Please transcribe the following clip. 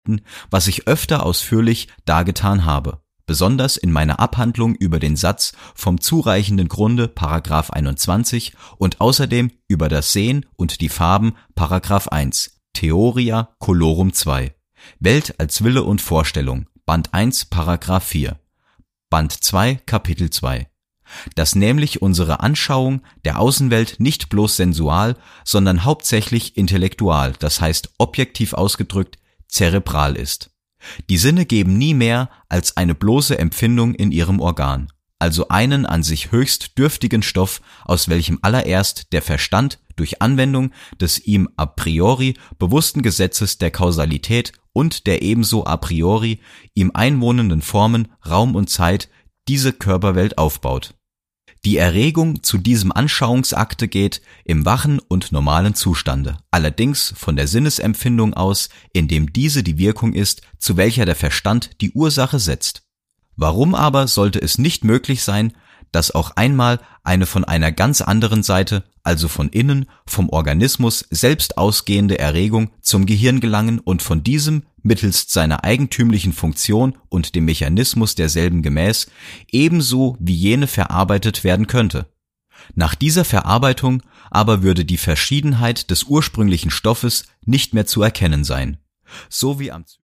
was ich öfter ausführlich dargetan habe, besonders in meiner Abhandlung über den Satz vom zureichenden Grunde § 21 und außerdem über das Sehen und die Farben § 1, Theoria Colorum 2, Welt als Wille und Vorstellung, Band 1, § 4, Band 2, Kapitel 2, dass nämlich unsere Anschauung der Außenwelt nicht bloß sensual, sondern hauptsächlich intellektual, das heißt objektiv ausgedrückt zerebral ist. Die Sinne geben nie mehr als eine bloße Empfindung in ihrem Organ, also einen an sich höchst dürftigen Stoff, aus welchem allererst der Verstand durch Anwendung des ihm a priori bewussten Gesetzes der Kausalität und der ebenso a priori ihm einwohnenden Formen Raum und Zeit diese Körperwelt aufbaut. Die Erregung zu diesem Anschauungsakte geht im wachen und normalen Zustande, allerdings von der Sinnesempfindung aus, indem diese die Wirkung ist, zu welcher der Verstand die Ursache setzt. Warum aber sollte es nicht möglich sein, dass auch einmal eine von einer ganz anderen Seite, also von innen, vom Organismus selbst ausgehende Erregung zum Gehirn gelangen und von diesem mittelst seiner eigentümlichen Funktion und dem Mechanismus derselben gemäß ebenso wie jene verarbeitet werden könnte. Nach dieser Verarbeitung aber würde die Verschiedenheit des ursprünglichen Stoffes nicht mehr zu erkennen sein, so wie am